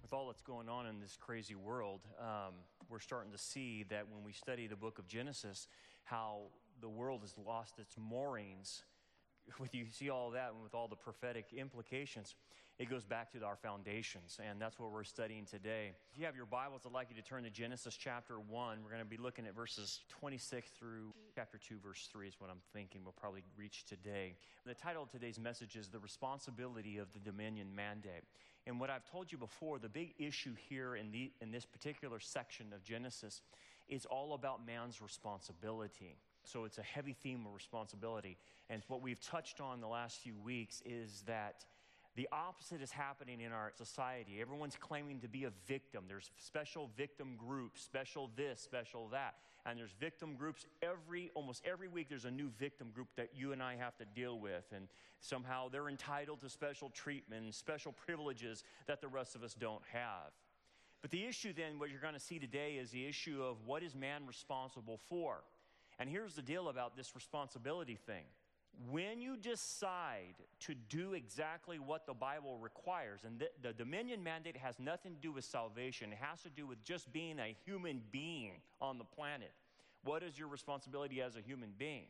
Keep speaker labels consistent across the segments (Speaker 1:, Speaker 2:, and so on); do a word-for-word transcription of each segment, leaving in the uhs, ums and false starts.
Speaker 1: with all that's going on in this crazy world, um, we're starting to see that when we study the book of Genesis, how the world has lost its moorings. When you see all that and with all the prophetic implications, it goes back to our foundations, and that's what we're studying today. If you have your Bibles, I'd like you to turn to Genesis chapter one. We're going to be looking at verses twenty-six through chapter two, verse three is what I'm thinking we'll probably reach today. The title of today's message is The Responsibility of the Dominion Mandate. And what I've told you before, the big issue here in, the, in this particular section of Genesis is all about man's responsibility. So it's a heavy theme of responsibility. And what we've touched on the last few weeks is that the opposite is happening in our society. Everyone's claiming to be a victim. There's special victim groups, special this, special that. And there's victim groups every, almost every week there's a new victim group that you and I have to deal with. And somehow they're entitled to special treatment and special privileges that the rest of us don't have. But the issue then, what you're going to see today is the issue of what is man responsible for? And here's the deal about this responsibility thing. When you decide to do exactly what the Bible requires, and the, the dominion mandate has nothing to do with salvation, it has to do with just being a human being on the planet. What is your responsibility as a human being?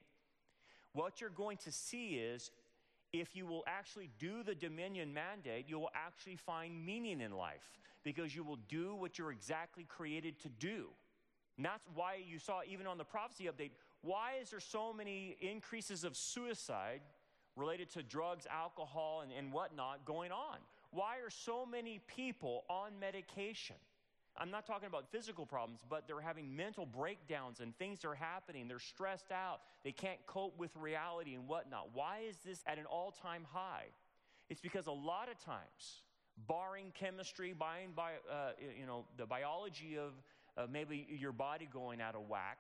Speaker 1: What you're going to see is, if you will actually do the dominion mandate, you will actually find meaning in life, because you will do what you're exactly created to do. And that's why you saw, even on the prophecy update, why is there so many increases of suicide related to drugs, alcohol, and, and whatnot going on? Why are so many people on medication? I'm not talking about physical problems, but they're having mental breakdowns and things are happening. They're stressed out. They can't cope with reality and whatnot. Why is this at an all-time high? It's because a lot of times, barring chemistry, barring bi- uh, you know, the biology of Uh, maybe your body going out of whack.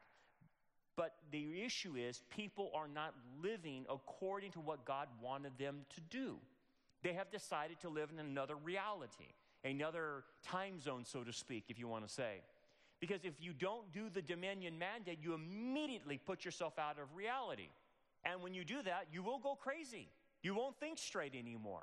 Speaker 1: But the issue is people are not living according to what God wanted them to do. They have decided to live in another reality, another time zone, so to speak, if you want to say. Because if you don't do the dominion mandate, you immediately put yourself out of reality. And when you do that, you will go crazy. You won't think straight anymore.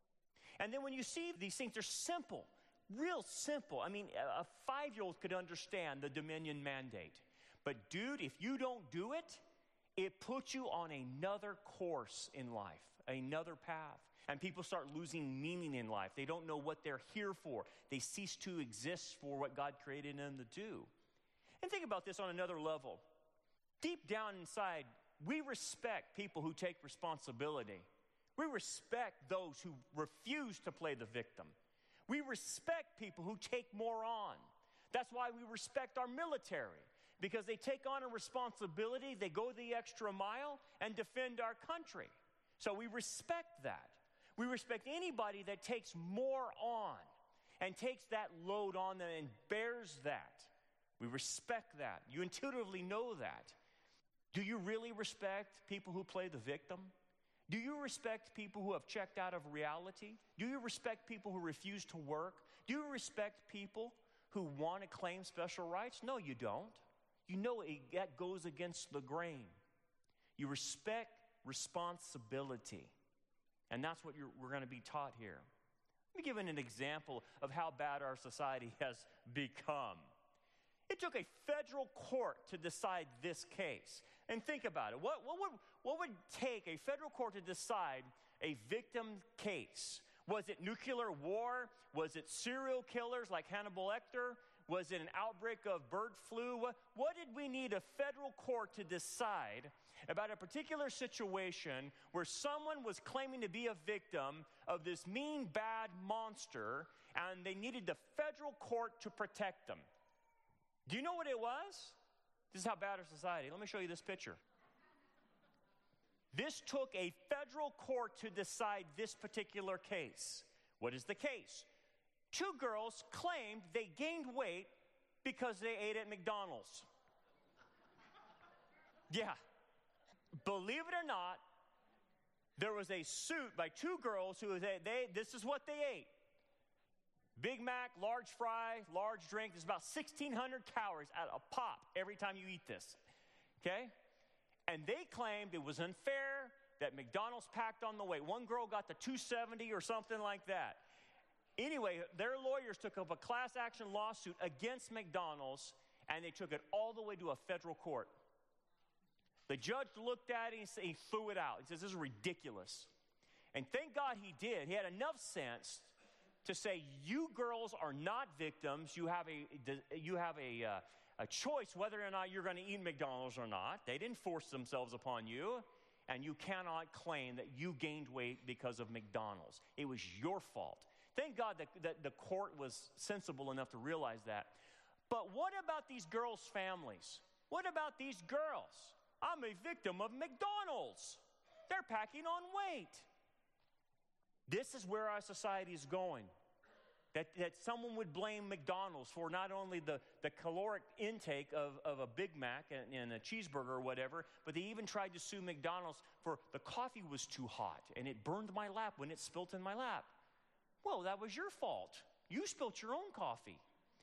Speaker 1: And then when you see these things, they're simple. Real simple. I mean, a five-year-old could understand the dominion mandate. But dude, if you don't do it, it puts you on another course in life, another path. And people start losing meaning in life. They don't know what they're here for. They cease to exist for what God created them to do. And think about this on another level. Deep down inside, we respect people who take responsibility. We respect those who refuse to play the victim. We respect people who take more on. That's why we respect our military, because they take on a responsibility, they go the extra mile and defend our country. So we respect that. We respect anybody that takes more on and takes that load on them and bears that. We respect that. You intuitively know that. Do you really respect people who play the victim? Do you respect people who have checked out of reality? Do you respect people who refuse to work? Do you respect people who want to claim special rights? No, you don't. You know it, that goes against the grain. You respect responsibility. And that's what you're, we're going to be taught here. Let me give an example of how bad our society has become. It took a federal court to decide this case. And think about it. What, what, would, what would take a federal court to decide a victim case? Was it nuclear war? Was it serial killers like Hannibal Lecter? Was it an outbreak of bird flu? What, what did we need a federal court to decide about a particular situation where someone was claiming to be a victim of this mean, bad monster, and they needed the federal court to protect them? Do you know what it was? This is how bad our society. Let me show you this picture. This took a federal court to decide this particular case. What is the case? Two girls claimed they gained weight because they ate at McDonald's. Yeah. Believe it or not, there was a suit by two girls who they, they this is what they ate. Big Mac, large fry, large drink. There's about sixteen hundred calories at a pop every time you eat this, okay? And they claimed it was unfair that McDonald's packed on the weight. One girl got the two seventy or something like that. Anyway, their lawyers took up a class action lawsuit against McDonald's, and they took it all the way to a federal court. The judge looked at it and he threw it out. He says, this is ridiculous. And thank God he did. He had enough sense to say, you girls are not victims. You have a, you have a, uh, a choice whether or not you're going to eat McDonald's or not. They didn't force themselves upon you. And you cannot claim that you gained weight because of McDonald's. It was your fault. Thank God that, that the court was sensible enough to realize that. But what about these girls' families? What about these girls? I'm a victim of McDonald's. They're packing on weight. This is where our society is going. That, that someone would blame McDonald's for not only the, the caloric intake of, of a Big Mac and, and a cheeseburger or whatever, but they even tried to sue McDonald's for the coffee was too hot and it burned my lap when it spilt in my lap. Well, that was your fault. You spilt your own coffee.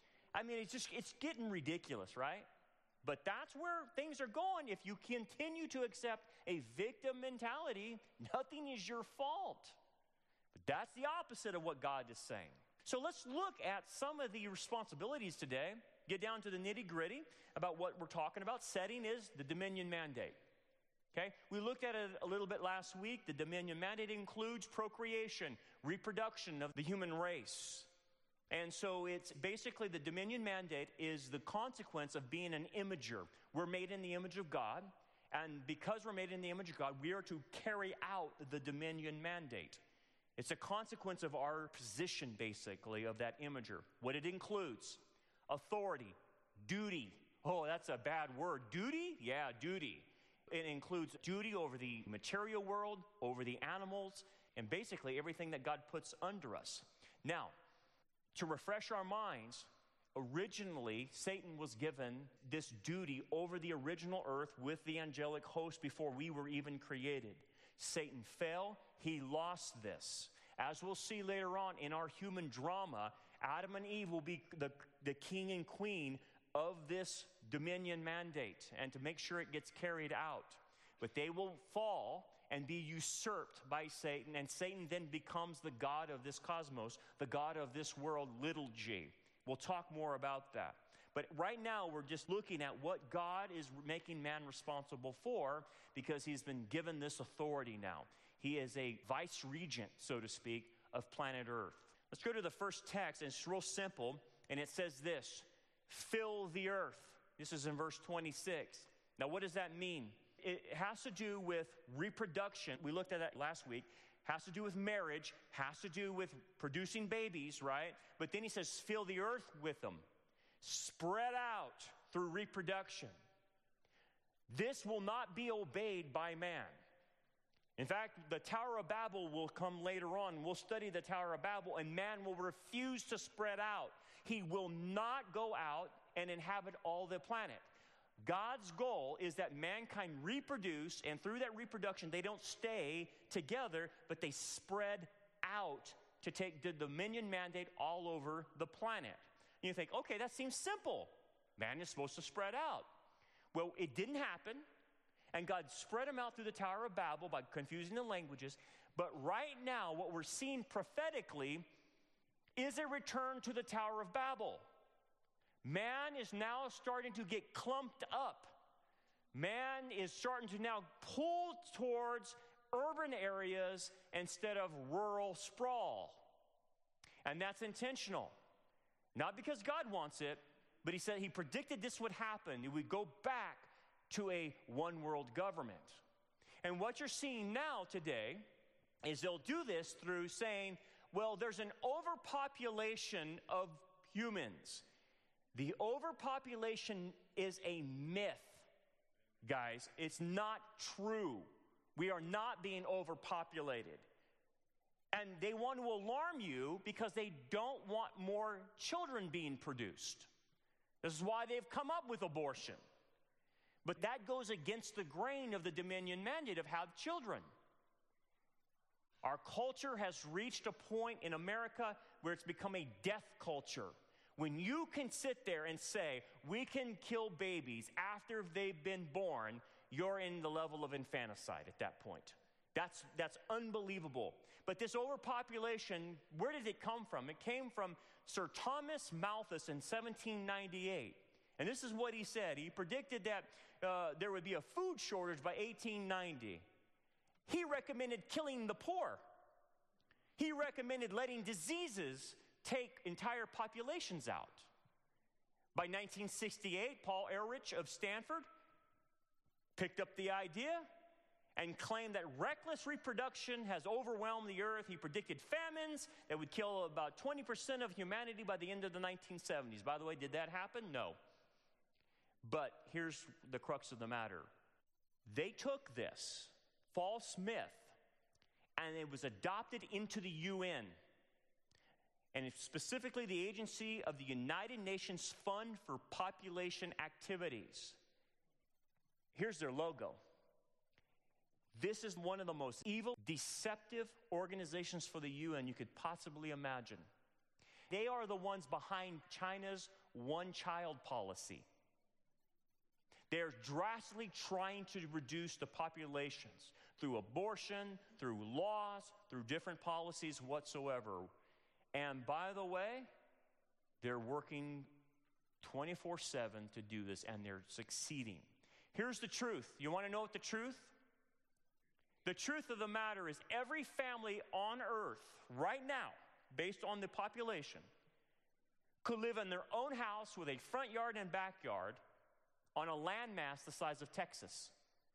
Speaker 1: I mean, it's just, it's getting ridiculous, right? But that's where things are going. If you continue to accept a victim mentality, nothing is your fault. But that's the opposite of what God is saying. So let's look at some of the responsibilities today, get down to the nitty-gritty about what we're talking about. Setting is the dominion mandate. Okay? We looked at it a little bit last week. The dominion mandate includes procreation, reproduction of the human race. And so it's basically the dominion mandate is the consequence of being an imager. We're made in the image of God, and because we're made in the image of God, we are to carry out the dominion mandate. It's a consequence of our position, basically, of that imager. What it includes: authority, duty. Oh, that's a bad word. Duty? Yeah, duty. It includes duty over the material world, over the animals, and basically everything that God puts under us. Now, to refresh our minds, originally, Satan was given this duty over the original earth with the angelic host before we were even created. Satan fell. He lost this. As we'll see later on in our human drama, Adam and Eve will be the, the king and queen of this dominion mandate and to make sure it gets carried out. But they will fall and be usurped by Satan, and Satan then becomes the god of this cosmos, the god of this world, little g. We'll talk more about that. But right now, we're just looking at what God is making man responsible for, because he's been given this authority now. He is a vice regent, so to speak, of planet Earth. Let's go to the first text, and it's real simple, and it says this: fill the earth. This is in verse twenty-six. Now, what does that mean? It has to do with reproduction. We looked at that last week. Has to do with marriage, has to do with producing babies, right? But then he says, fill the earth with them. Spread out through reproduction. This will not be obeyed by man. In fact, the Tower of Babel will come later on. We'll study the Tower of Babel, and man will refuse to spread out. He will not go out and inhabit all the planet. God's goal is that mankind reproduce, and through that reproduction, they don't stay together, but they spread out to take the dominion mandate all over the planet. And you think, okay, that seems simple. Man is supposed to spread out. Well, it didn't happen, and God spread them out through the Tower of Babel by confusing the languages. But right now, what we're seeing prophetically is a return to the Tower of Babel. Man is now starting to get clumped up. Man is starting to now pull towards urban areas instead of rural sprawl. And that's intentional. Not because God wants it, but he said he predicted this would happen. It would go back to a one world government. And what you're seeing now today is they'll do this through saying, well, there's an overpopulation of humans. The overpopulation is a myth, guys. It's not true. We are not being overpopulated. And they want to alarm you because they don't want more children being produced. This is why they've come up with abortion. But that goes against the grain of the dominion mandate of have children. Our culture has reached a point in America where it's become a death culture. When you can sit there and say, we can kill babies after they've been born, you're in the level of infanticide at that point. That's, that's unbelievable. But this overpopulation, where did it come from? It came from Sir Thomas Malthus in seventeen ninety-eight. And this is what he said. He predicted that uh, there would be a food shortage by eighteen ninety. He recommended killing the poor. He recommended letting diseases take entire populations out. By nineteen sixty-eight, Paul Ehrlich of Stanford picked up the idea and claimed that reckless reproduction has overwhelmed the earth. He predicted famines that would kill about twenty percent of humanity by the end of the nineteen seventies. By the way, did that happen? No. But here's the crux of the matter. They took this false myth and it was adopted into the U N. And it's specifically the agency of the United Nations Fund for Population Activities. Here's their logo. This is one of the most evil, deceptive organizations for the U N you could possibly imagine. They are the ones behind China's one-child policy. They're drastically trying to reduce the populations through abortion, through laws, through different policies whatsoever. And by the way, they're working twenty-four seven to do this, and they're succeeding. Here's the truth. You want to know what the truth? The truth of the matter is every family on earth right now, based on the population, could live in their own house with a front yard and backyard on a landmass the size of Texas.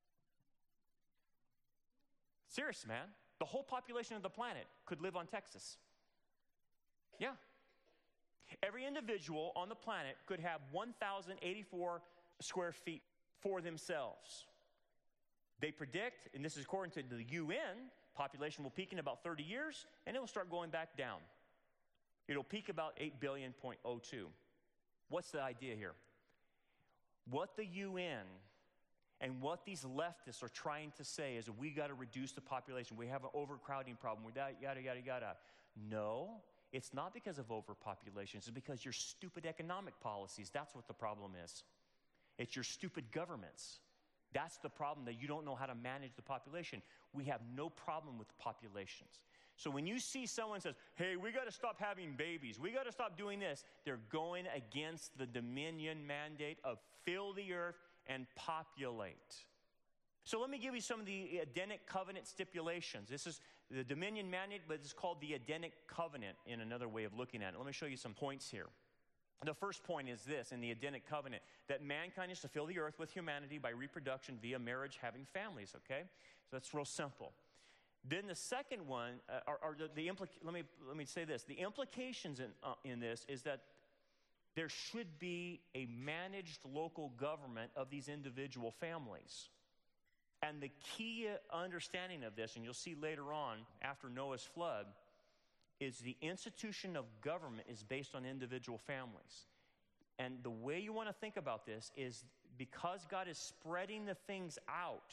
Speaker 1: Serious, man. The whole population of the planet could live on Texas. Yeah. Every individual on the planet could have one thousand eighty-four square feet for themselves. They predict, and this is according to the U N, population will peak in about thirty years, and it will start going back down. It'll peak about eight billion point oh two. What's the idea here? What the U N and what these leftists are trying to say is that we got to reduce the population. We have an overcrowding problem. We yada, yada, yada, yada. No, it's not because of overpopulation. It's because your stupid economic policies. That's what the problem is. It's your stupid governments. That's the problem, that you don't know how to manage the population. We have no problem with the populations. So when you see someone says, hey, we got to stop having babies, we got to stop doing this, they're going against the dominion mandate of fill the earth and populate. So let me give you some of the Edenic covenant stipulations. This is the dominion mandate, but it's called the Edenic covenant in another way of looking at it. Let me show you some points here. The first point is this in the Edenic covenant, that mankind is to fill the earth with humanity by reproduction via marriage, having families, okay? So that's real simple. Then the second one, uh, are, are the, the implica- let me let me say this. The implications in, uh, in this is that there should be a managed local government of these individual families. And the key understanding of this, and you'll see later on after Noah's flood, is the institution of government is based on individual families. And the way you want to think about this is because God is spreading the things out,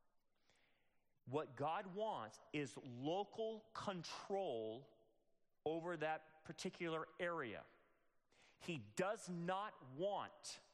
Speaker 1: what God wants is local control over that particular area. He does not want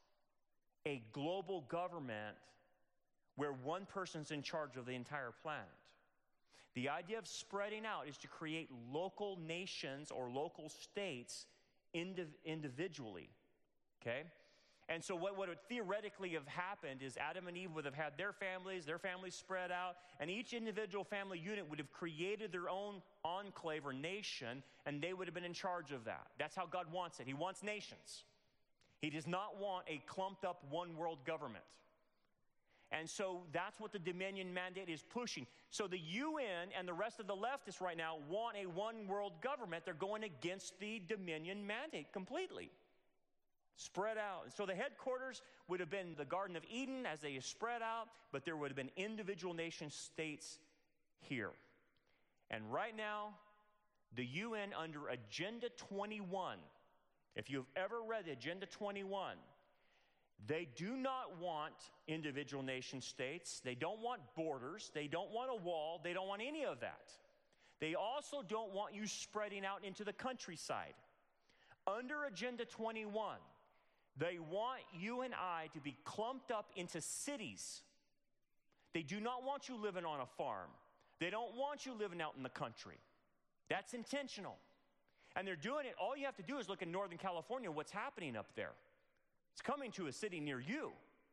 Speaker 1: a global government where one person's in charge of the entire planet. The idea of spreading out is to create local nations or local states indiv- individually, okay? And so what would theoretically have happened is Adam and Eve would have had their families, their families spread out, and each individual family unit would have created their own enclave or nation, and they would have been in charge of that. That's how God wants it. He wants nations. He does not want a clumped up one world government. And so that's what the dominion mandate is pushing. So the U N and the rest of the leftists right now want a one world government. They're going against the dominion mandate completely. Spread out. And so the headquarters would have been the Garden of Eden as they spread out, but there would have been individual nation states here. And right now, the U N under Agenda twenty-one, if you've ever read Agenda twenty-one, they do not want individual nation states. They don't want borders. They don't want a wall. They don't want any of that. They also don't want you spreading out into the countryside. Under Agenda twenty-one, they want you and I to be clumped up into cities. They do not want you living on a farm.
Speaker 2: They don't want you living out in the country. That's intentional. And they're doing it. All you have to do is look in Northern California, what's happening up there. It's coming to a city near you.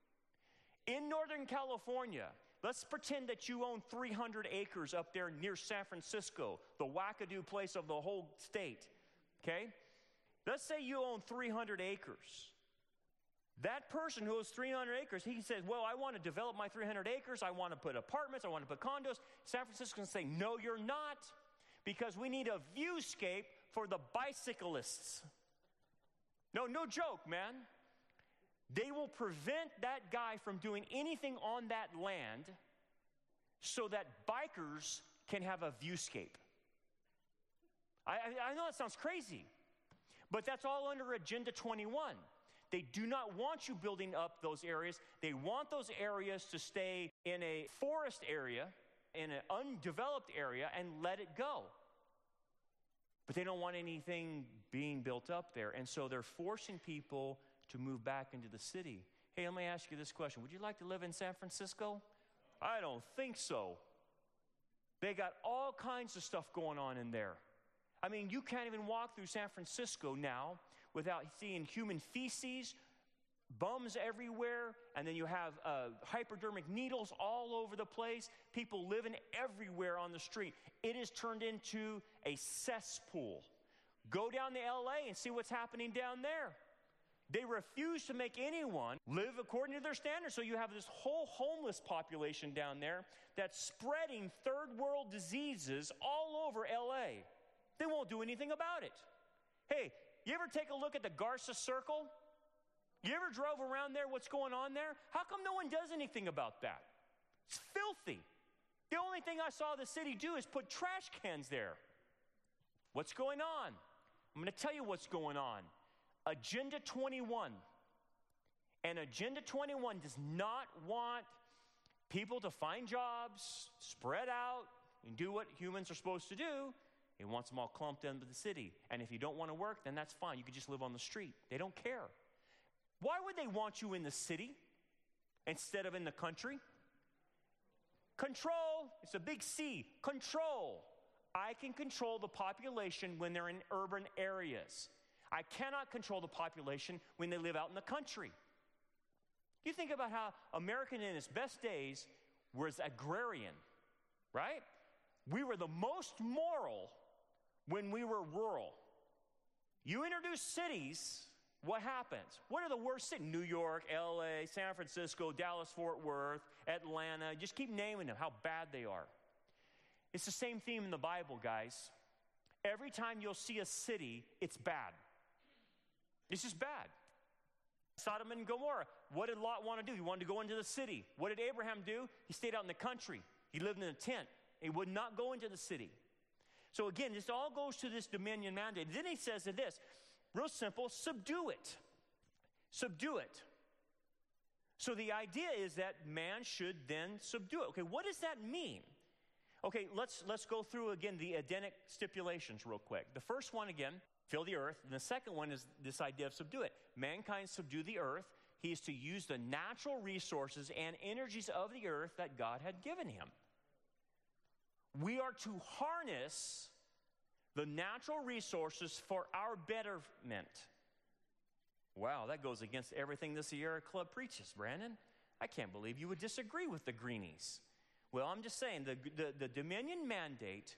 Speaker 2: In Northern California, let's pretend that you own three hundred acres up there near San Francisco, the wackadoo place of the whole state, okay? Let's say you own three hundred acres. That person who owns three hundred acres, he says, well, I want to develop my three hundred acres. I want to put apartments. I want to put condos. San Francisco can say, no, you're not, because we need a viewscape for the bicyclists. No, no joke, man. They will prevent that guy from doing anything on that land so that bikers can have a viewscape. I, I, I know that sounds crazy, but that's all under Agenda twenty-one. They do not want you building up those areas. They want those areas to stay in a forest area, in an undeveloped area, and let it go. But they don't want anything being built up there, and so they're forcing people to move back into the city. Hey, let me ask you this question. Would you like to live in San Francisco? I don't think so. They got all kinds of stuff going on in there. I mean, you can't even walk through San Francisco now without seeing human feces, bums everywhere, and then you have uh, hypodermic needles all over the place, people living everywhere on the street. It is turned into a cesspool. Go down to L A and see what's happening down there. They refuse to make anyone live according to their standards. So you have this whole homeless population down there that's spreading third world diseases all over L A. They won't do anything about it. Hey, you ever take a look at the Garza Circle? You ever drove around there, what's going on there? How come no one does anything about that? It's filthy. The only thing I saw the city do is put trash cans there. What's going on? I'm going to tell you what's going on. Agenda twenty-one. And Agenda twenty-one does not want people to find jobs, spread out, and do what humans are supposed to do. It wants them all clumped into the city. And if you don't want to work, then that's fine. You can just live on the street. They don't care. Why would they want you in the city instead of in the country? Control. It's a big C. Control. I can control the population when they're in urban areas. I cannot control the population when they live out in the country. You think about how America in its best days was agrarian, right? We were the most moral when we were rural. You introduce cities, what happens? What are the worst cities? New York, L A, San Francisco, Dallas, Fort Worth, Atlanta. Just keep naming them, how bad they are. It's the same theme in the Bible, guys. Every time you'll see a city, it's bad. It's just bad. Sodom and Gomorrah. What did Lot want to do? He wanted to go into the city. What did Abraham do? He stayed out in the country. He lived in a tent. He would not go into the city. So again, this all goes to this dominion mandate. Then he says this, real simple, subdue it. Subdue it. So the idea is that man should then subdue it. Okay, what does that mean? Okay, let's, let's go through again the Edenic stipulations real quick. The first one again, fill the earth. And the second one is this idea of subdue it. Mankind subdue the earth. He is to use the natural resources and energies of the earth that God had given him. We are to harness the natural resources for our betterment. Wow, that goes against everything the Sierra Club preaches, Brandon. I can't believe you would disagree with the Greenies. Well, I'm just saying, the, the, the dominion mandate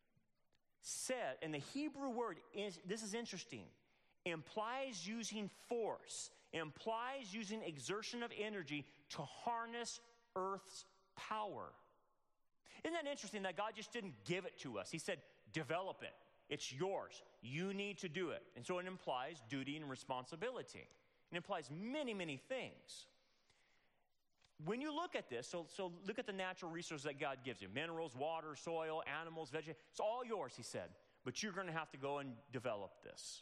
Speaker 2: said, and the Hebrew word, is, this is interesting, implies using force, implies using exertion of energy to harness Earth's power. Isn't that interesting that God just didn't give it to us? He said, develop it. It's yours. You need to do it. And so it implies duty and responsibility. It implies many, many things. When you look at this, so, so look at the natural resources that God gives you. Minerals, water, soil, animals, vegetables. It's all yours, he said. But you're going to have to go and develop this.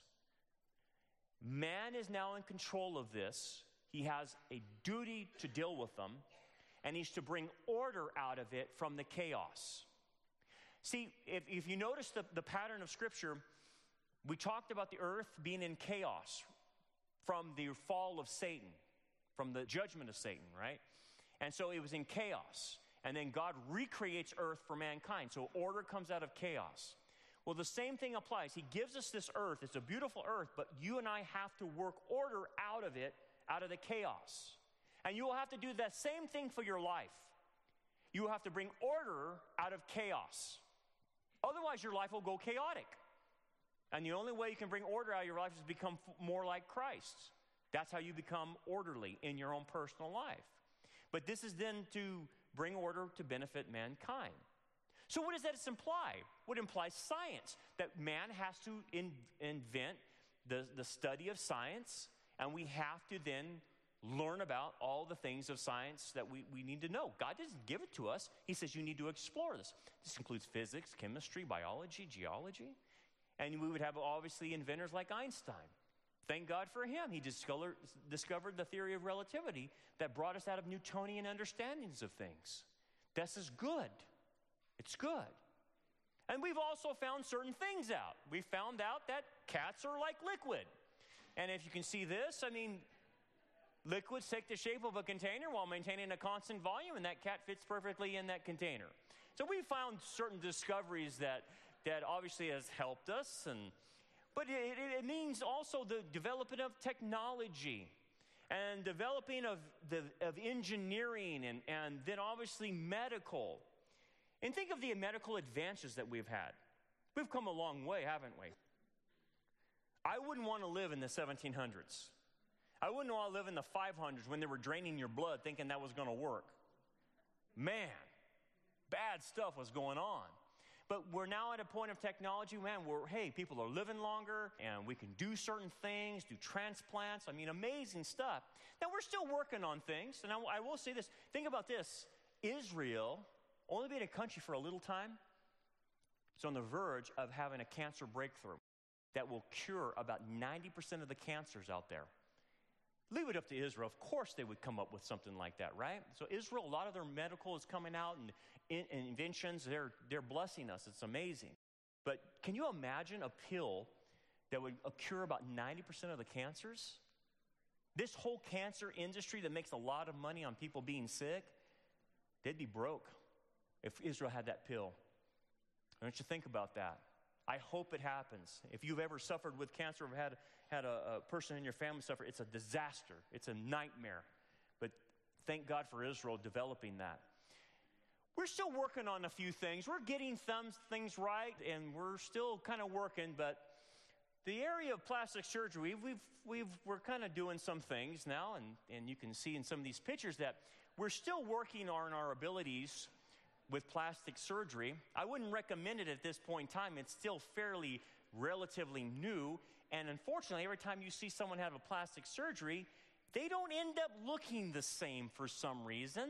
Speaker 2: Man is now in control of this. He has a duty to deal with them. And he's to bring order out of it from the chaos. See, if, if you notice the, the pattern of Scripture, we talked about the earth being in chaos from the fall of Satan, from the judgment of Satan, right? And so it was in chaos. And then God recreates earth for mankind. So order comes out of chaos. Well, the same thing applies. He gives us this earth. It's a beautiful earth, but you and I have to work order out of it, out of the chaos. And you will have to do the same thing for your life. You will have to bring order out of chaos. Otherwise, your life will go chaotic. And the only way you can bring order out of your life is to become more like Christ. That's how you become orderly in your own personal life. But this is then to bring order to benefit mankind. So what does that imply? What implies science, that man has to in, invent the, the study of science, and we have to then learn about all the things of science that we, we need to know. God doesn't give it to us. He says you need to explore this. This includes physics, chemistry, biology, geology. And we would have, obviously, inventors like Einstein. Thank God for him. He discovered, discovered the theory of relativity that brought us out of Newtonian understandings of things. This is good. It's good. And we've also found certain things out. We found out that cats are like liquid. And if you can see this, I mean, liquids take the shape of a container while maintaining a constant volume, and that cat fits perfectly in that container. So we found certain discoveries that, that obviously has helped us, and but it, it means also the development of technology and developing of, the, of engineering and, and then obviously medical. And think of the medical advances that we've had. We've come a long way, haven't we? I wouldn't want to live in the seventeen hundreds. I wouldn't want to live in the five hundreds when they were draining your blood thinking that was going to work. Man, bad stuff was going on. But we're now at a point of technology, man, where, hey, people are living longer, and we can do certain things, do transplants. I mean, amazing stuff. Now, we're still working on things, and I, I will say this. Think about this. Israel, only being a country for a little time, is on the verge of having a cancer breakthrough that will cure about ninety percent of the cancers out there. Leave it up to Israel. Of course they would come up with something like that, right? So Israel, a lot of their medical is coming out, and in, in inventions, they're, they're blessing us. It's amazing. But can you imagine a pill that would cure about ninety percent of the cancers? This whole cancer industry that makes a lot of money on people being sick, they'd be broke if Israel had that pill. Why don't you think about that? I hope it happens. If you've ever suffered with cancer or had, had a, a person in your family suffer, it's a disaster. It's a nightmare. But thank God for Israel developing that. We're still working on a few things. We're getting some things right, and we're still kind of working. But the area of plastic surgery, we've, we've, we're kind of doing some things now, and, and you can see in some of these pictures that we're still working on our abilities with plastic surgery. I wouldn't recommend it at this point in time. It's still fairly relatively new. And unfortunately, every time you see someone have a plastic surgery, they don't end up looking the same for some reason.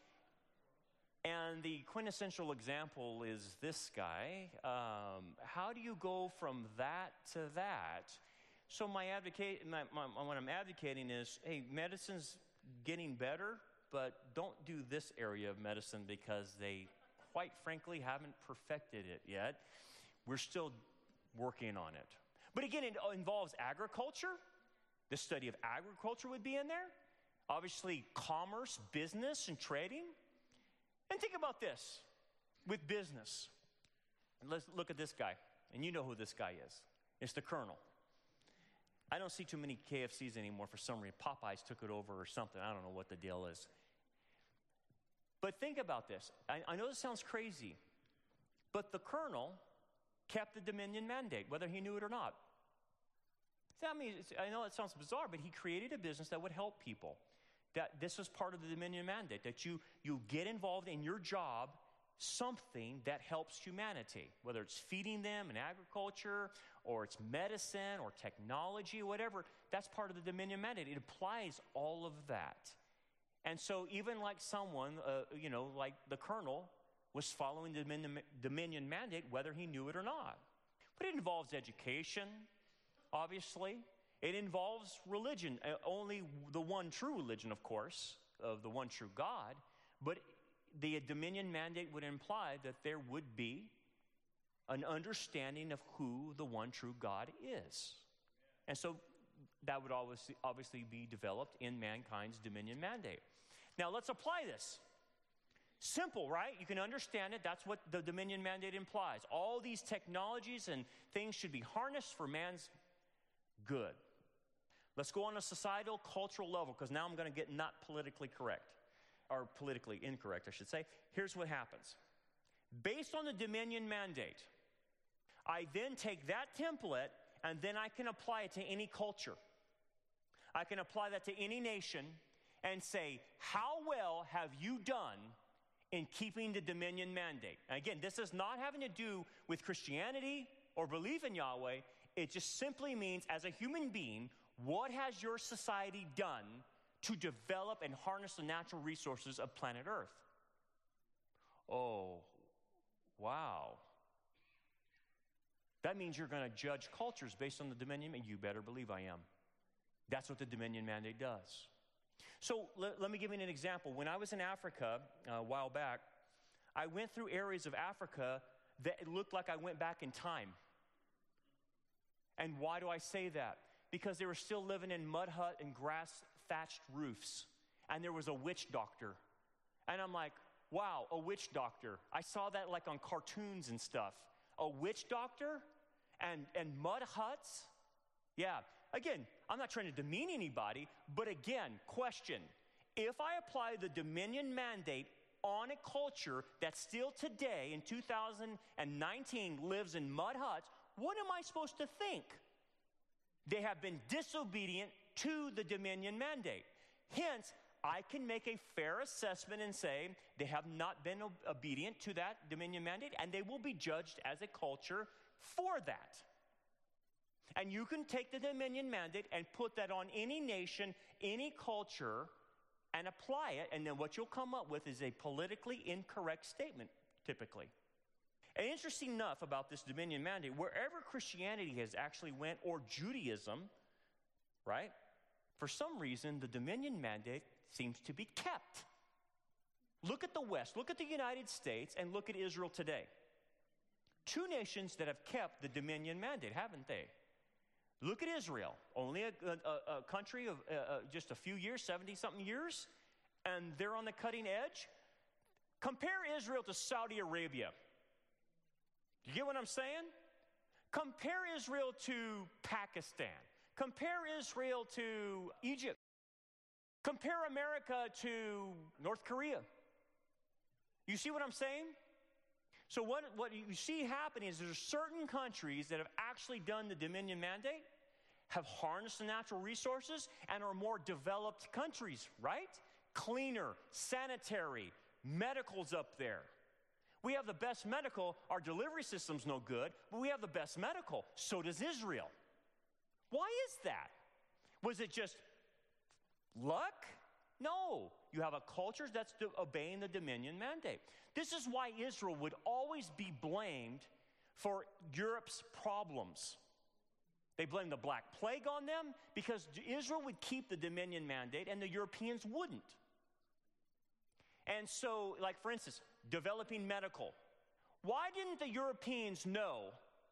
Speaker 2: And the quintessential example is this guy. Um, how do you go from that to that? So my advocate, my, my, what I'm advocating is, hey, medicine's getting better, but don't do this area of medicine because they, quite frankly, haven't perfected it yet. We're still working on it. But again, it involves agriculture. The study of agriculture would be in there. Obviously, commerce, business, and trading. And think about this with business. And let's look at this guy. And you know who this guy is. It's the Colonel. I don't see too many K F Cs anymore for some reason. Popeyes took it over or something. I don't know what the deal is. But think about this. I, I know this sounds crazy, but the Colonel kept the Dominion mandate, whether he knew it or not. I mean, I know it sounds bizarre, but he created a business that would help people. That this was part of the Dominion mandate, that you, you get involved in your job, something that helps humanity, whether it's feeding them in agriculture, or it's medicine, or technology, or whatever. That's part of the Dominion mandate. It applies all of that. And so even like someone, uh, you know, like the Colonel was following the Dominion, Dominion mandate, whether he knew it or not. But it involves education, obviously. It involves religion, uh, only the one true religion, of course, of the one true God. But the Dominion mandate would imply that there would be an understanding of who the one true God is. And so that would obviously, obviously be developed in mankind's Dominion mandate. Now let's apply this. Simple, right? You can understand it. That's what the dominion mandate implies. All these technologies and things should be harnessed for man's good. Let's go on a societal, cultural level, because now I'm going to get not politically correct, or politically incorrect, I should say. Here's what happens. Based on the dominion mandate, I then take that template and then I can apply it to any culture. I can apply that to any nation and say, how well have you done in keeping the dominion mandate? And again, this is not having to do with Christianity or belief in Yahweh. It just simply means, as a human being, what has your society done to develop and harness the natural resources of planet Earth? Oh, wow. That means you're going to judge cultures based on the dominion, and you better believe I am. That's what the dominion mandate does. So let, let me give you an example. When I was in Africa uh, a while back, I went through areas of Africa that it looked like I went back in time. And why do I say that? Because they were still living in mud hut and grass-thatched roofs. And there was a witch doctor. And I'm like, wow, a witch doctor. I saw that like on cartoons and stuff. A witch doctor and, and mud huts? Yeah. Again, I'm not trying to demean anybody, but again, question. If I apply the dominion mandate on a culture that still today in two thousand nineteen lives in mud huts, what am I supposed to think? They have been disobedient to the dominion mandate. Hence, I can make a fair assessment and say they have not been obedient to that dominion mandate, and they will be judged as a culture for that. And you can take the dominion mandate and put that on any nation, any culture, and apply it, and then what you'll come up with is a politically incorrect statement, typically. And interesting enough about this dominion mandate, wherever Christianity has actually went, or Judaism, right? For some reason, the dominion mandate seems to be kept. Look at the West, look at the United States, and look at Israel today. Two nations that have kept the dominion mandate, haven't they? Look at Israel, only a, a, a country of uh, uh, just a few years, seventy-something years, and they're on the cutting edge. Compare Israel to Saudi Arabia. You get what I'm saying? Compare Israel to Pakistan. Compare Israel to Egypt. Compare America to North Korea. You see what I'm saying? So what, what you see happening is there's certain countries that have actually done the dominion mandate, have harnessed the natural resources, and are more developed countries, right? Cleaner, sanitary, medical's up there. We have the best medical. Our delivery system's no good, but we have the best medical. So does Israel. Why is that? Was it just luck? No. You have a culture that's obeying the dominion mandate. This is why Israel would always be blamed for Europe's problems. They blame the Black Plague on them because Israel would keep the dominion mandate and the Europeans wouldn't. And so, like for instance, developing medical. Why didn't the Europeans know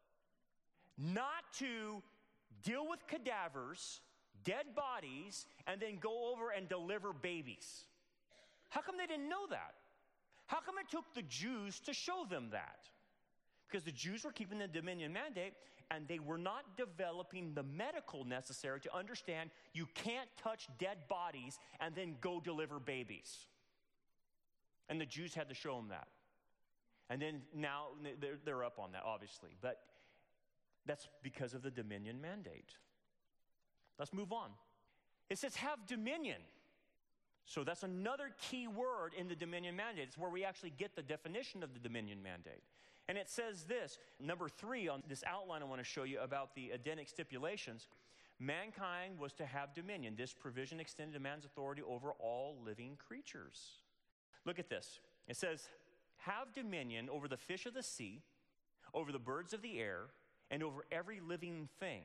Speaker 2: not to deal with cadavers, dead bodies, and then go over and deliver babies? How come they didn't know that? How come it took the Jews to show them that? Because the Jews were keeping the dominion mandate, and they were not developing the medical necessary to understand you can't touch dead bodies and then go deliver babies. And the Jews had to show them that. And then now they're, they're up on that, obviously. But that's because of the dominion mandate. Let's move on. It says, have dominion. So that's another key word in the dominion mandate. It's where we actually get the definition of the dominion mandate. And it says this, number three on this outline I want to show you about the Edenic stipulations. Mankind was to have dominion. This provision extended to man's authority over all living creatures. Look at this. It says, have dominion over the fish of the sea, over the birds of the air, and over every living thing.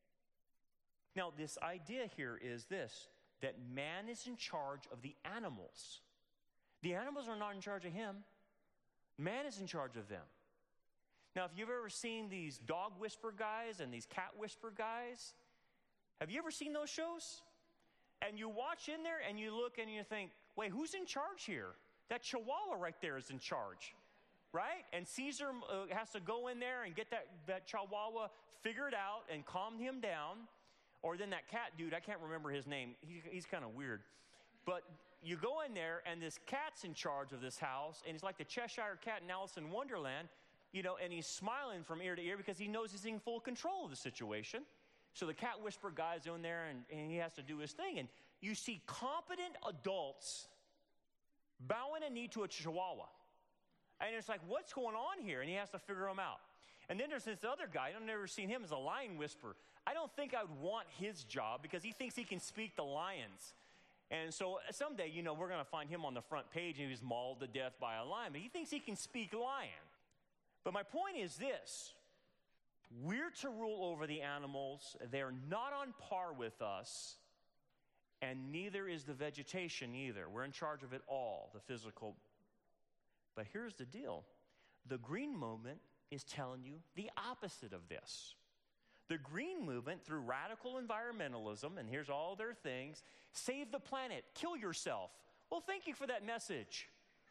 Speaker 2: Now, this idea here is this, that man is in charge of the animals. The animals are not in charge of him. Man is in charge of them. Now, if you've ever seen these dog whisper guys and these cat whisper guys, have you ever seen those shows? And you watch in there and you look and you think, wait, who's in charge here? that Chihuahua right there is in charge, right? And Caesar uh, has to go in there and get that, that Chihuahua figured out and calm him down. Or then that cat dude, I can't remember his name. He, he's kind of weird. But you go in there, and this cat's in charge of this house, and he's like the Cheshire Cat in Alice in Wonderland, you know, and he's smiling from ear to ear because he knows he's in full control of the situation. So the cat whisperer guy's in there, and, and he has to do his thing. And you see competent adults bowing a knee to a Chihuahua. And it's like, what's going on here? And he has to figure them out. And then there's this other guy. I've never seen him as a lion whisperer. I don't think I would want his job because he thinks he can speak to lions. And so someday, you know, we're going to find him on the front page and he's mauled to death by a lion. But he thinks he can speak lion. But my point is this. We're to rule over the animals. They're not on par with us. And neither is the vegetation either. We're in charge of it all, the physical. But here's the deal. The green movement is telling you the opposite of this. The green movement, through radical environmentalism, and here's all their things, save the planet, kill yourself. Well, thank you for that message.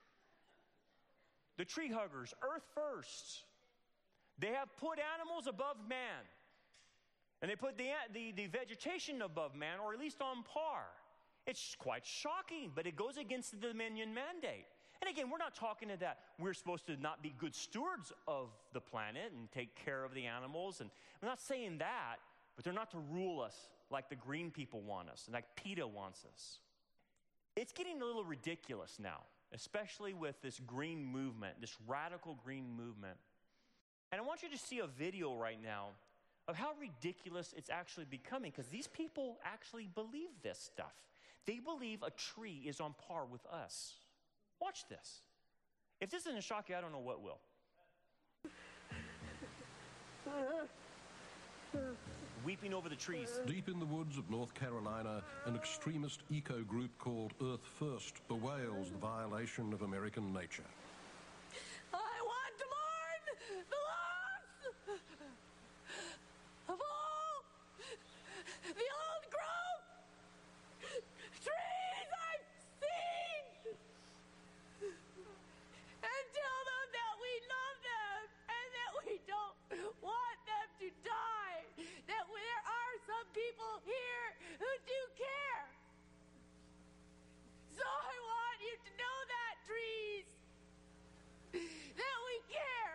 Speaker 2: The tree huggers, earth first. They have put animals above man. And they put the, the, the vegetation above man, or at least on par. It's quite shocking, but it goes against the Dominion Mandate. And again, we're not talking to that we're supposed to not be good stewards of the planet and take care of the animals. And I'm not saying that, but they're not to rule us like the green people want us and like PETA wants us. It's getting a little ridiculous now, especially with this green movement, this radical green movement. And I want you to see a video right now of how ridiculous it's actually becoming, because these people actually believe this stuff. They believe a tree is on par with us. Watch this. If this doesn't shock you, I don't know what will. Weeping over the trees.
Speaker 3: Deep in the woods of North Carolina, an extremist eco group called Earth First bewails the violation of American nature.
Speaker 4: I want to mourn the loss of all the old growth trees I've seen, and tell them that we love them and that we don't want them to die, that there are some people here who do care. So I want you to know that, trees, that we care.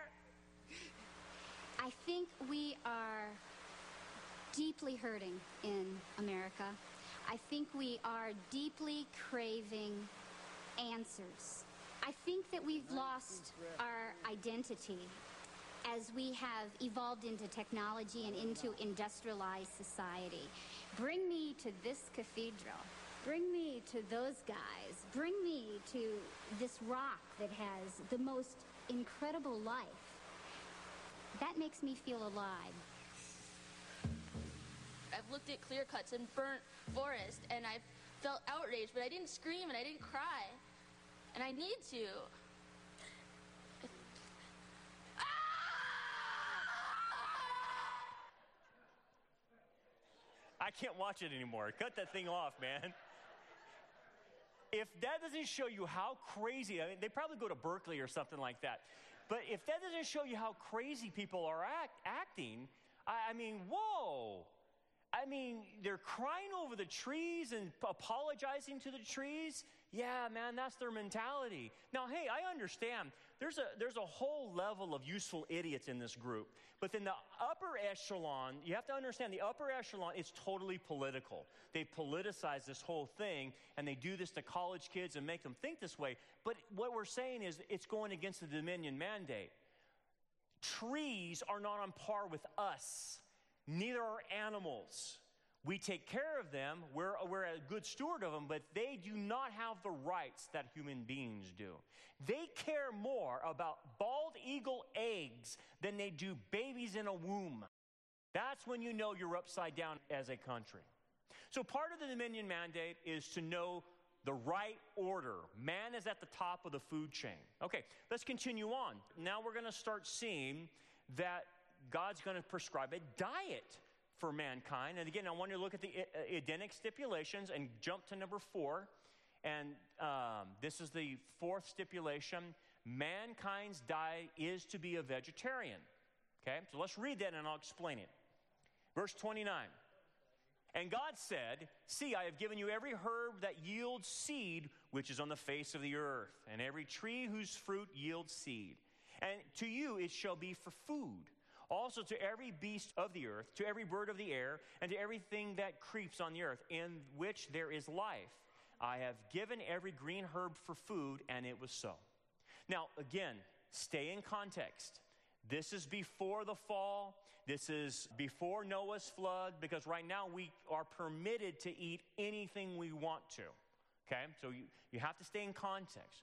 Speaker 5: I think we are deeply hurting in America. I think we are deeply craving answers. I think that we've lost our identity as we have evolved into technology and into industrialized society. Bring me to this cathedral. Bring me to those guys. Bring me to this rock that has the most incredible life. That makes me feel alive.
Speaker 6: I've looked at clear cuts and burnt forest, and I've felt outraged, but I didn't scream and I didn't cry. And I need to.
Speaker 2: I can't watch it anymore. Cut that thing off, man. If that doesn't show you how crazy, I mean, they probably go to Berkeley or something like that. But if that doesn't show you how crazy people are act, acting, I, I mean, whoa. I mean, they're crying over the trees and apologizing to the trees. Yeah, man, that's their mentality. Now, hey, I understand. There's a, there's a whole level of useful idiots in this group. But then the upper echelon, you have to understand the upper echelon is totally political. They politicize this whole thing, and they do this to college kids and make them think this way. But what we're saying is it's going against the Dominion Mandate. Trees are not on par with us. Neither are animals. We take care of them. We're, we're a good steward of them, but they do not have the rights that human beings do. They care more about bald eagle eggs than they do babies in a womb. That's when you know you're upside down as a country. So part of the Dominion Mandate is to know the right order. Man is at the top of the food chain. Okay, let's continue on. Now we're going to start seeing that God's going to prescribe a diet for mankind. And again, I want you to look at the Edenic stipulations and jump to number four. And um, this is the fourth stipulation. Mankind's diet is to be a vegetarian. Okay, so let's read that and I'll explain it. Verse twenty-nine. And God said, see, I have given you every herb that yields seed, which is on the face of the earth, and every tree whose fruit yields seed. And to you it shall be for food. Also to every beast of the earth, to every bird of the air, and to everything that creeps on the earth, in which there is life. I have given every green herb for food, and it was so. Now, again, stay in context. This is before the fall. This is before Noah's flood, because right now we are permitted to eat anything we want to. Okay? So you, you have to stay in context.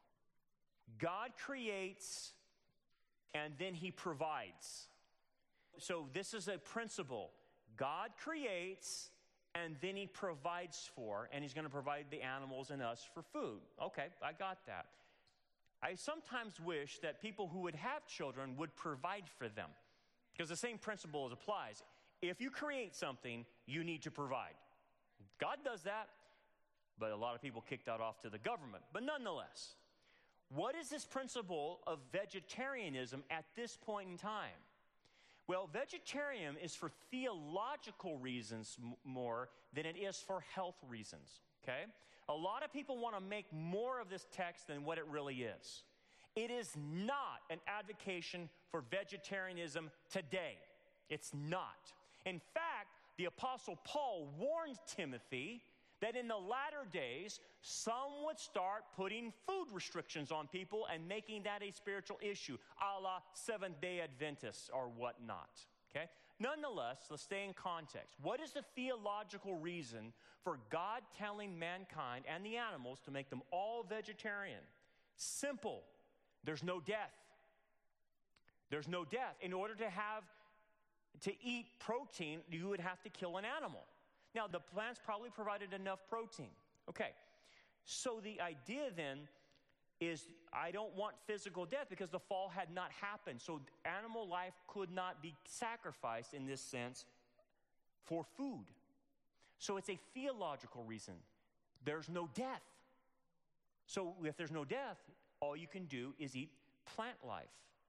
Speaker 2: God creates, and then he provides. So this is a principle. God creates, and then he provides for, and he's going to provide the animals and us for food. Okay, I got that. I sometimes wish that people who would have children would provide for them, because the same principle applies. If you create something, you need to provide. God does that, but a lot of people kick that off to the government. But nonetheless, what is this principle of vegetarianism at this point in time? Well, vegetarian is for theological reasons m- more than it is for health reasons, okay? A lot of people want to make more of this text than what it really is. It is not an advocation for vegetarianism today. It's not. In fact, the Apostle Paul warned Timothy that in the latter days, some would start putting food restrictions on people and making that a spiritual issue, a la Seventh-day Adventists or whatnot, okay? Nonetheless, let's stay in context. What is the theological reason for God telling mankind and the animals to make them all vegetarian? Simple. There's no death. There's no death. In order to have, to eat protein, you would have to kill an animal. Now, the plants probably provided enough protein. Okay, so the idea then is I don't want physical death because the fall had not happened. So animal life could not be sacrificed in this sense for food. So it's a theological reason. There's no death. So if there's no death, all you can do is eat plant life.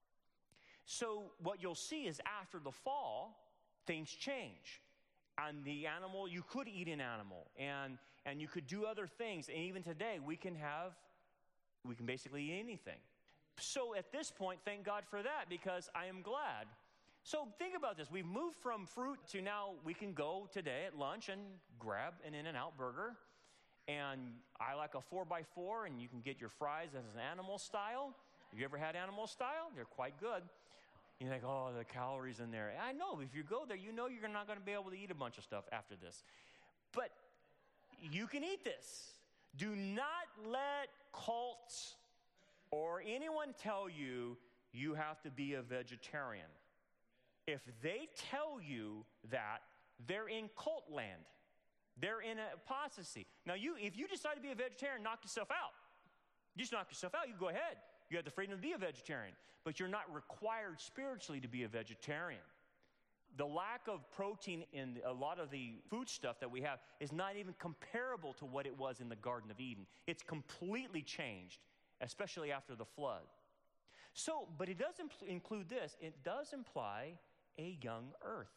Speaker 2: So what you'll see is after the fall, things change. And the animal, you could eat an animal, and, and you could do other things. And even today, we can have, we can basically eat anything. So at this point, thank God for that, because I am glad. So think about this. We've moved from fruit to now we can go today at lunch and grab an In-N-Out burger. And I like a four by four, and you can get your fries as an animal style. Have you ever had animal style? They're quite good. You think, oh, the calories in there. I know, if you go there, you know you're not going to be able to eat a bunch of stuff after this. But you can eat this. Do not let cults or anyone tell you you have to be a vegetarian. If they tell you that, they're in cult land. They're in apostasy. Now, you, if you decide to be a vegetarian, knock yourself out. You just knock yourself out, you go ahead. You have the freedom to be a vegetarian, but you're not required spiritually to be a vegetarian. The lack of protein in a lot of the food stuff that we have is not even comparable to what it was in the Garden of Eden. It's completely changed, especially after the flood. So, but it does impl- include this. It does imply a young earth.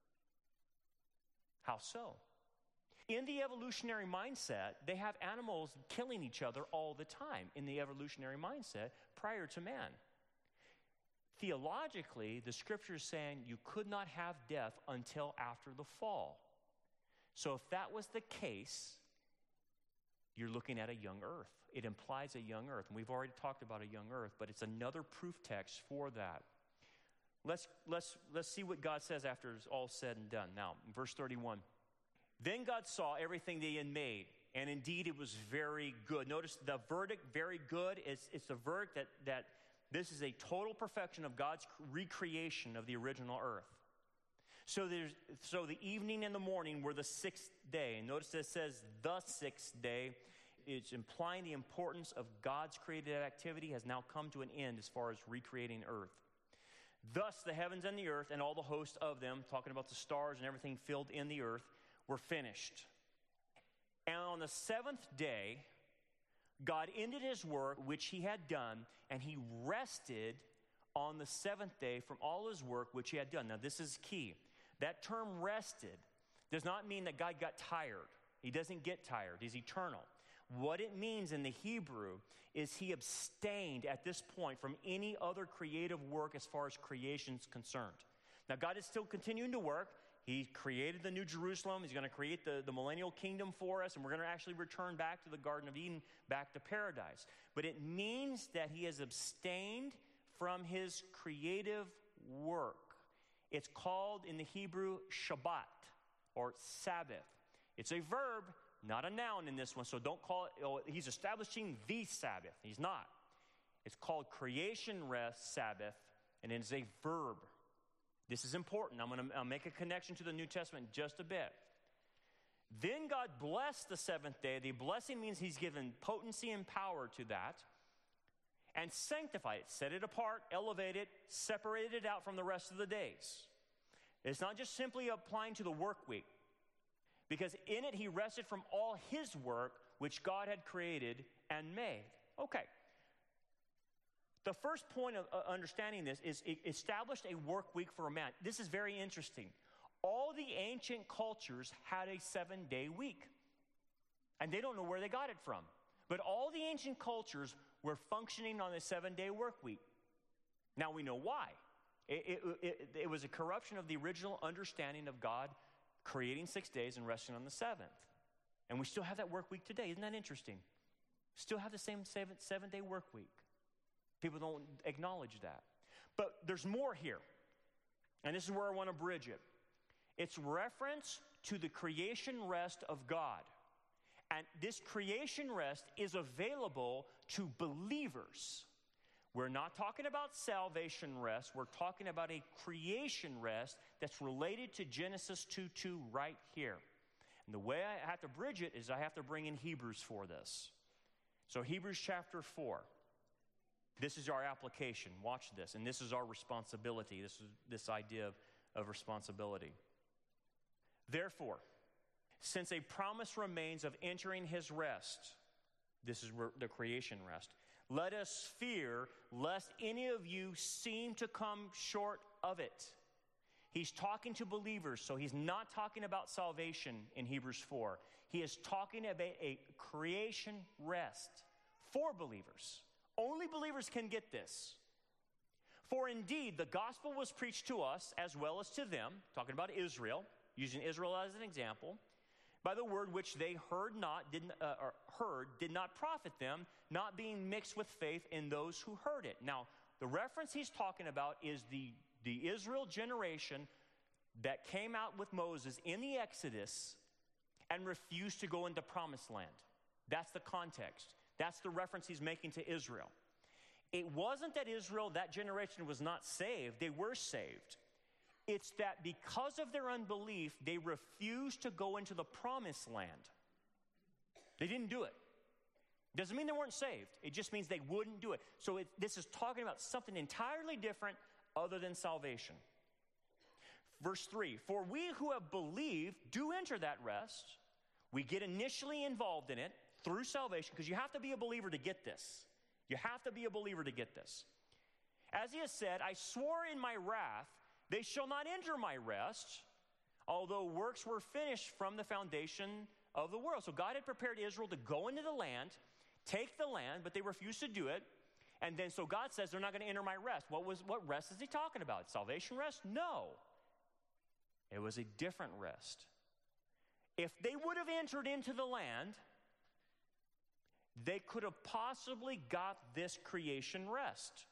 Speaker 2: How so? In the evolutionary mindset, they have animals killing each other all the time in the evolutionary mindset prior to man. Theologically, the scripture is saying you could not have death until after the fall. So if that was the case, you're looking at a young earth. It implies a young earth. And we've already talked about a young earth, but it's another proof text for that. Let's, let's, let's see what God says after it's all said and done. Now, in verse thirty-one. Then God saw everything they had made, and indeed it was very good. Notice the verdict, very good. It's, it's the verdict that, that this is a total perfection of God's recreation of the original earth. So, there's, so the evening and the morning were the sixth day. And notice it says the sixth day. It's implying the importance of God's created activity has now come to an end as far as recreating earth. Thus the heavens and the earth and all the host of them, talking about the stars and everything filled in the earth, were finished. And on the seventh day, God ended his work, which he had done, and he rested on the seventh day from all his work, which he had done. Now, this is key. That term rested does not mean that God got tired. He doesn't get tired. He's eternal. What it means in the Hebrew is he abstained at this point from any other creative work as far as creation is concerned. Now, God is still continuing to work. He created the New Jerusalem. He's going to create the, the millennial kingdom for us, and we're going to actually return back to the Garden of Eden, back to paradise. But it means that he has abstained from his creative work. It's called in the Hebrew Shabbat, or Sabbath. It's a verb, not a noun in this one, so don't call it, oh, he's establishing the Sabbath. He's not. It's called creation rest Sabbath, and it is a verb. This is important. I'm going to make a connection to the New Testament in just a bit. Then God blessed the seventh day. The blessing means he's given potency and power to that, and sanctified it, set it apart, elevate it, separate it out from the rest of the days. It's not just simply applying to the work week, because in it he rested from all his work which God had created and made. Okay. The first point of uh, understanding this is it established a work week for a man. This is very interesting. All the ancient cultures had a seven-day week, and they don't know where they got it from. But all the ancient cultures were functioning on a seven-day work week. Now we know why. It, it, it, it was a corruption of the original understanding of God creating six days and resting on the seventh. And we still have that work week today. Isn't that interesting? Still have the same seven, seven-day work week. People don't acknowledge that. But there's more here. And this is where I want to bridge it. It's reference to the creation rest of God. And this creation rest is available to believers. We're not talking about salvation rest. We're talking about a creation rest that's related to Genesis two two right here. And the way I have to bridge it is I have to bring in Hebrews for this. So Hebrews chapter four. This is our application. Watch this. And this is our responsibility. This is this idea of, of responsibility. Therefore, since a promise remains of entering his rest, this is the creation rest, let us fear lest any of you seem to come short of it. He's talking to believers, so he's not talking about salvation in Hebrews four. He is talking about a creation rest for believers. Only believers can get this. For indeed, the gospel was preached to us as well as to them, talking about Israel, using Israel as an example, by the word which they heard not, did, uh, or heard, did not profit them, not being mixed with faith in those who heard it. Now, the reference he's talking about is the, the Israel generation that came out with Moses in the Exodus and refused to go into promised land. That's the context. That's the reference he's making to Israel. It wasn't that Israel, that generation, was not saved. They were saved. It's that because of their unbelief, they refused to go into the promised land. They didn't do it. Doesn't mean they weren't saved. It just means they wouldn't do it. So it, this is talking about something entirely different other than salvation. Verse three, for we who have believed do enter that rest. We get initially involved in it through salvation, because you have to be a believer to get this. You have to be a believer to get this. As he has said, I swore in my wrath, they shall not enter my rest, although works were finished from the foundation of the world. So God had prepared Israel to go into the land, take the land, but they refused to do it. And then so God says they're not going to enter my rest. What was what rest is he talking about? Salvation rest? No. It was a different rest. If they would have entered into the land, they could have possibly got this creation rest.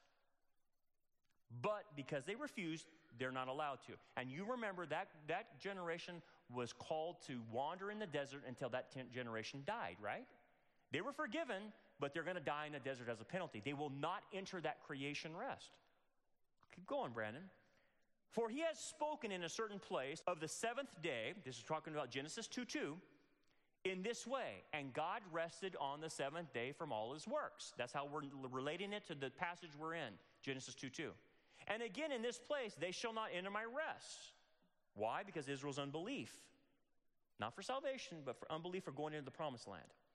Speaker 2: But because they refused, they're not allowed to. And you remember that that generation was called to wander in the desert until that generation died, right? They were forgiven, but they're going to die in the desert as a penalty. They will not enter that creation rest. Keep going, Brandon. For he has spoken in a certain place of the seventh day, this is talking about Genesis two two, in this way, and God rested on the seventh day from all his works. That's how we're relating it to the passage we're in, Genesis two two. And again, in this place, they shall not enter my rest. Why? Because Israel's unbelief. Not for salvation, but for unbelief for going into the promised land.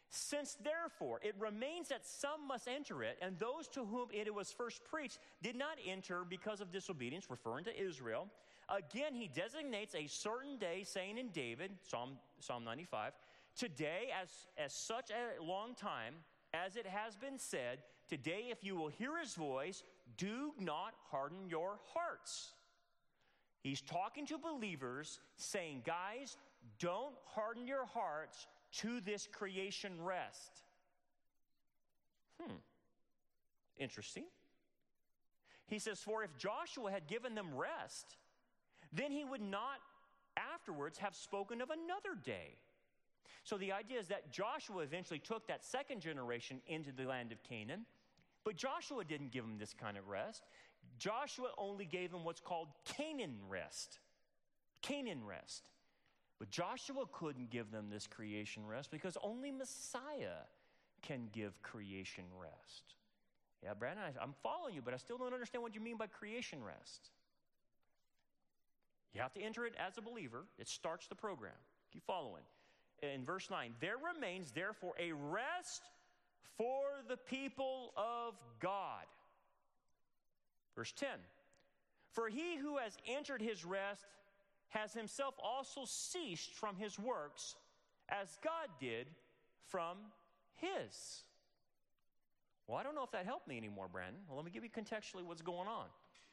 Speaker 2: Since therefore it remains that some must enter it, and those to whom it was first preached did not enter because of disobedience, referring to Israel, again he designates a certain day, saying in David, Psalm, Psalm ninety-five, today as, as such a long time as it has been said, today if you will hear his voice, do not harden your hearts. He's talking to believers saying, guys, don't harden your hearts to this creation rest. Hmm. Interesting. He says, for if Joshua had given them rest, then he would not afterwards have spoken of another day. So the idea is that Joshua eventually took that second generation into the land of Canaan, but Joshua didn't give them this kind of rest. Joshua only gave them what's called Canaan rest. Canaan rest. But Joshua couldn't give them this creation rest because only Messiah can give creation rest. Yeah, Brandon, I, I'm following you, but I still don't understand what you mean by creation rest. You have to enter it as a believer. It starts the program. Keep following. In verse nine, there remains therefore a rest for the people of God. Verse ten, for he who has entered his rest has himself also ceased from his works, as God did from his. Well, I don't know if that helped me anymore, Brandon. Well, let me give you contextually what's going on.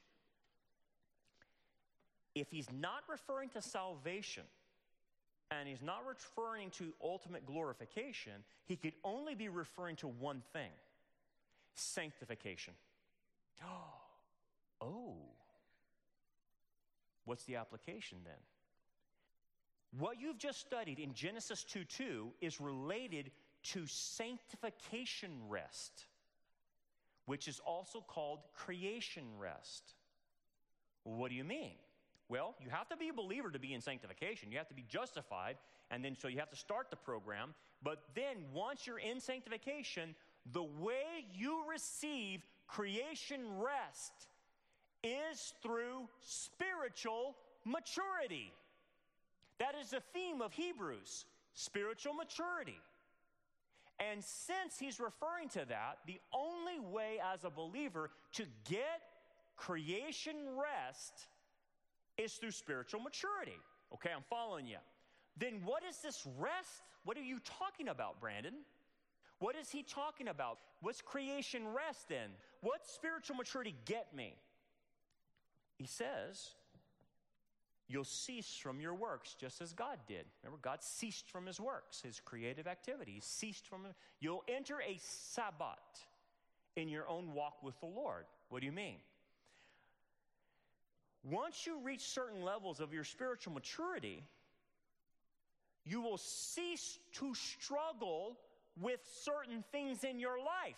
Speaker 2: If he's not referring to salvation, and he's not referring to ultimate glorification, he could only be referring to one thing: sanctification. Oh. What's the application then? What you've just studied in Genesis two two is related to sanctification rest, which is also called creation rest. What do you mean? Well, you have to be a believer to be in sanctification. You have to be justified, and then so you have to start the program. But then once you're in sanctification, the way you receive creation rest is through spiritual maturity. That is the theme of Hebrews, spiritual maturity. And since he's referring to that, the only way as a believer to get creation rest is through spiritual maturity. Okay, I'm following you. Then what is this rest? What are you talking about, Brandon? What is he talking about? What's creation rest then? What's spiritual maturity get me? He says, you'll cease from your works just as God did. Remember, God ceased from his works, his creative activity. He ceased from it. You'll enter a Sabbath in your own walk with the Lord. What do you mean? Once you reach certain levels of your spiritual maturity, you will cease to struggle with certain things in your life.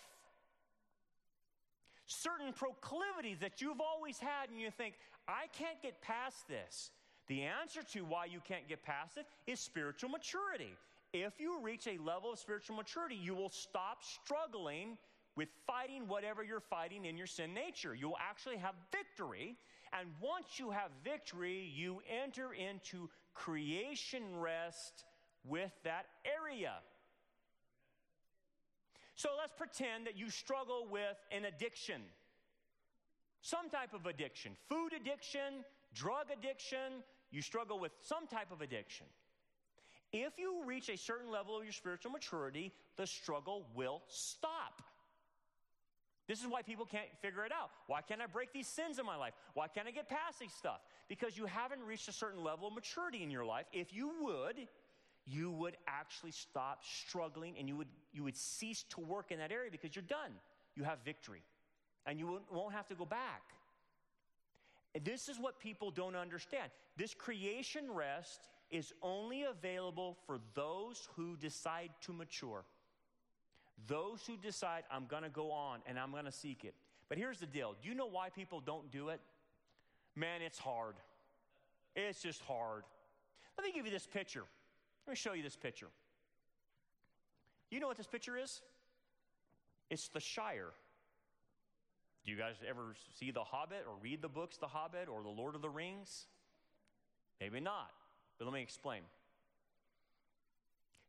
Speaker 2: Certain proclivities that you've always had, and you think, I can't get past this. The answer to why you can't get past it is spiritual maturity. If you reach a level of spiritual maturity, you will stop struggling with fighting whatever you're fighting in your sin nature. You will actually have victory. And once you have victory, you enter into creation rest with that area. So let's pretend that you struggle with an addiction. Some type of addiction. Food addiction, drug addiction. You struggle with some type of addiction. If you reach a certain level of your spiritual maturity, the struggle will stop. This is why people can't figure it out. Why can't I break these sins in my life? Why can't I get past these stuff? Because you haven't reached a certain level of maturity in your life. If you would, you would actually stop struggling, and you would, you would cease to work in that area because you're done. You have victory, and you won't have to go back. And this is what people don't understand. This creation rest is only available for those who decide to mature. Those who decide, I'm going to go on and I'm going to seek it. But here's the deal. Do you know why people don't do it? Man, it's hard. It's just hard. Let me give you this picture. Let me show you this picture. You know what this picture is? It's the Shire. Do you guys ever see The Hobbit or read the books The Hobbit or The Lord of the Rings? Maybe not, but let me explain.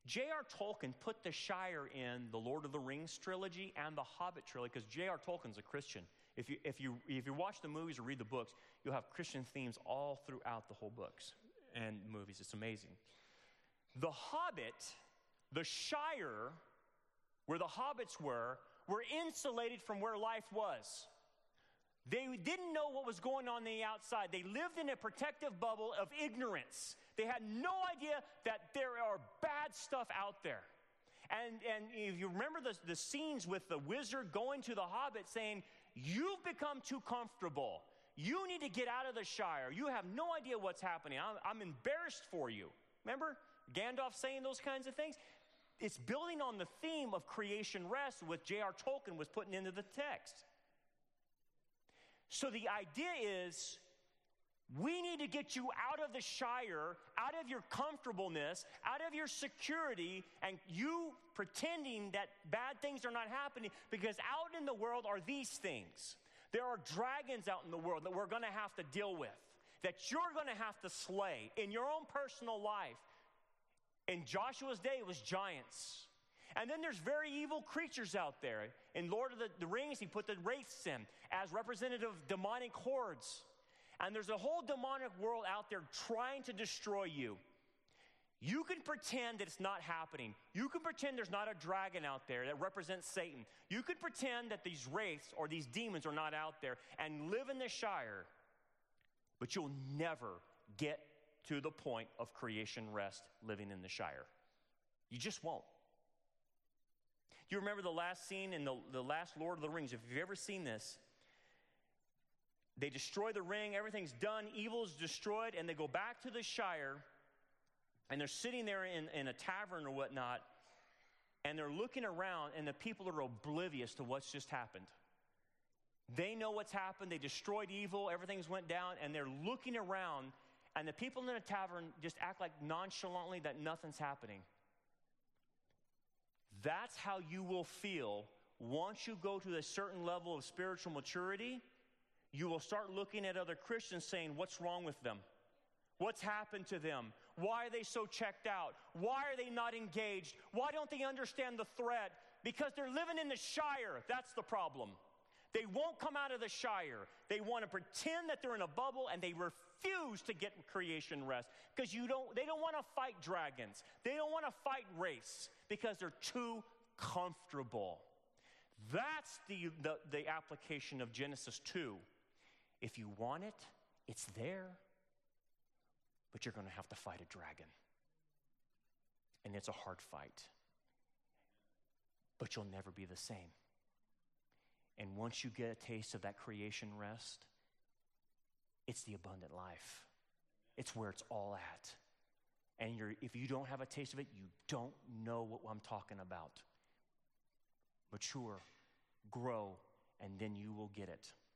Speaker 2: J R. Tolkien put the Shire in the Lord of the Rings trilogy and the Hobbit trilogy because J R. Tolkien's a Christian. If you, if, you, if you watch the movies or read the books, you'll have Christian themes all throughout the whole books and movies. It's amazing. The Hobbit, the Shire, where the hobbits were, were insulated from where life was. They didn't know what was going on on the outside. They lived in a protective bubble of ignorance. They had no idea that there are bad stuff out there. And, and if you remember the, the scenes with the wizard going to the hobbit saying, you've become too comfortable. You need to get out of the Shire. You have no idea what's happening. I'm, I'm embarrassed for you. Remember Gandalf saying those kinds of things? It's building on the theme of creation rest, which J R. Tolkien was putting into the text. So the idea is, we need to get you out of the Shire, out of your comfortableness, out of your security, and you pretending that bad things are not happening, because out in the world are these things. There are dragons out in the world that we're going to have to deal with, that you're going to have to slay in your own personal life. In Joshua's day, it was giants. And then there's very evil creatures out there. In Lord of the, the Rings, he put the wraiths in as representative of demonic hordes. And there's a whole demonic world out there trying to destroy you. You can pretend that it's not happening. You can pretend there's not a dragon out there that represents Satan. You can pretend that these wraiths or these demons are not out there and live in the Shire. But you'll never get to the point of creation rest living in the Shire. You just won't. You remember the last scene in the, the last Lord of the Rings? If you've ever seen this, they destroy the ring, everything's done, evil is destroyed, and they go back to the Shire, and they're sitting there in, in a tavern or whatnot, and they're looking around, and the people are oblivious to what's just happened. They know what's happened. They destroyed evil, everything's went down, and they're looking around, and the people in the tavern just act like nonchalantly that nothing's happening. That's how you will feel once you go to a certain level of spiritual maturity. You will start looking at other Christians saying, what's wrong with them? What's happened to them? Why are they so checked out? Why are they not engaged? Why don't they understand the threat? Because they're living in the Shire. That's the problem. They won't come out of the Shire. They want to pretend that they're in a bubble, and they refuse to get creation rest because you don't. They don't want to fight dragons. They don't want to fight wraiths because they're too comfortable. That's the, the, the application of Genesis two. If you want it, it's there, but you're going to have to fight a dragon. And it's a hard fight. But you'll never be the same. And once you get a taste of that creation rest, it's the abundant life. It's where it's all at. And you're, if you don't have a taste of it, you don't know what I'm talking about. Mature, grow, and then you will get it.